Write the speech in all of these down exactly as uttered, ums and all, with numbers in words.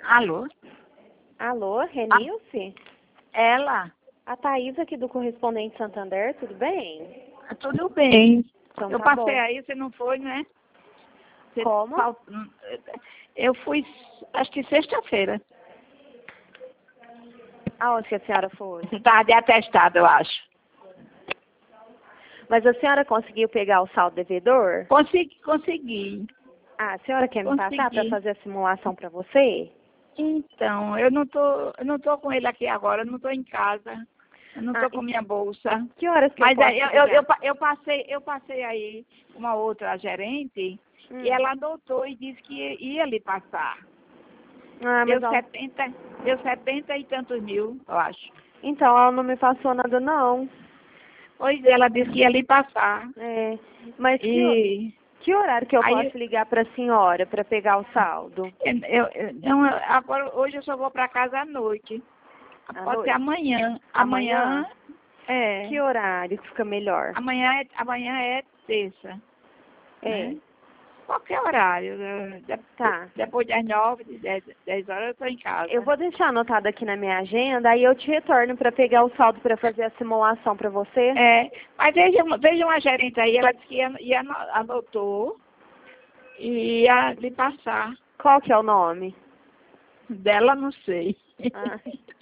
Alô? Alô, Renilce? Ela? A Thaís aqui do Correspondente Santander, tudo bem? Tudo bem. Então Eu tá passei bom. aí, você não foi, né? Você Como? fal- Eu fui, acho que sexta-feira. Aonde que a senhora foi? Tarde atestado, eu acho. Mas a senhora conseguiu pegar o saldo devedor? Consegui, consegui. Ah, a senhora quer me passar para Consegui. fazer a simulação para você? Então, eu não tô, eu não tô com ele aqui agora, eu não tô em casa. Eu não tô Ah, com minha bolsa. Que horas que Mas eu posso aí, eu, eu, ligar? eu, pa- eu passei, eu passei aí uma outra gerente Hum. e ela anotou e disse que ia, ia lhe passar. Ah, Deu mas ela... setenta, deu setenta e tantos mil, eu acho. Então, ela não me passou nada, não. Pois é, ela disse que ia lhe passar. É, mas que, E que horário que eu aí, posso ligar para a senhora para pegar o saldo? eu, eu, não, agora, hoje eu só vou para casa à noite. À Pode ser noite? amanhã. Amanhã? Amanhã, é. Que horário que fica melhor? Amanhã é, amanhã é terça. É, Né? Qualquer horário. né? De- tá. Depois das nove, dez, dez horas eu estou em casa. Eu vou deixar anotado aqui na minha agenda, aí eu te retorno para pegar o saldo para fazer a simulação para você. É, mas veja, uma- veja uma gerente aí, ela disse que ia, ia ano- anotou e ia lhe passar. Qual que é o nome? Dela não sei. Ah.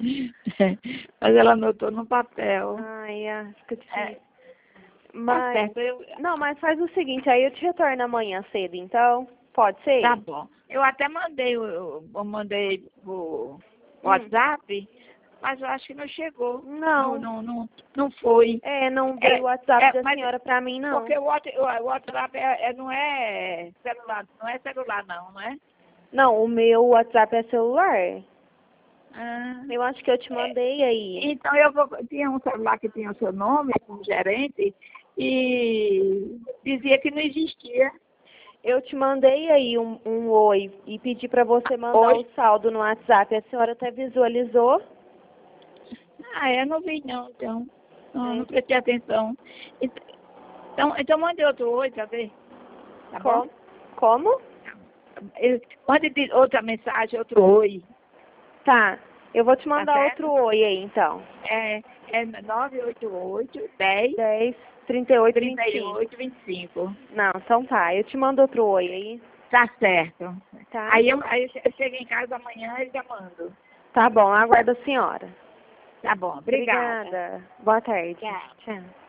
Mas ela anotou no papel. Ai, ah, fica difícil. É, tá Mas, certo, eu, não, mas faz o seguinte, aí eu te retorno amanhã cedo, então? Pode ser? tá bom. Eu até mandei, eu, eu mandei pro Hum. WhatsApp, mas eu acho que não chegou. Não. Não, não, não, não foi. É, não É, veio o WhatsApp é, da mas- senhora pra mim, não. Porque o Whats- o WhatsApp é, é- não é celular, não é celular não, não é? Não, o meu WhatsApp é celular. Ah, Eu acho que eu te mandei aí. então eu vou, tinha um celular que tinha o seu nome como gerente e dizia que não existia. Eu te mandei aí um, um oi e pedi pra você mandar Oi? o saldo no WhatsApp. A senhora até visualizou? Ah, eu não vi não, então. Não, É. não prestei atenção. Então, então mande outro oi pra ver. Tá bom? Como? Como? Eu- Mande de- outra mensagem, outro oi. Tá. Eu vou te mandar certo? outro oi aí, então. É, é nove oito oito, dez, dez, trinta e oito, vinte trinta e e cinco. oito, vinte e cinco. Não, então tá. Eu te mando outro oi aí. Tá certo. Tá? Aí eu, aí eu chego em casa amanhã e já mando. Tá bom, aguardo a senhora. Tá bom, obrigada. Obrigada. Boa tarde. Tchau. Tchau.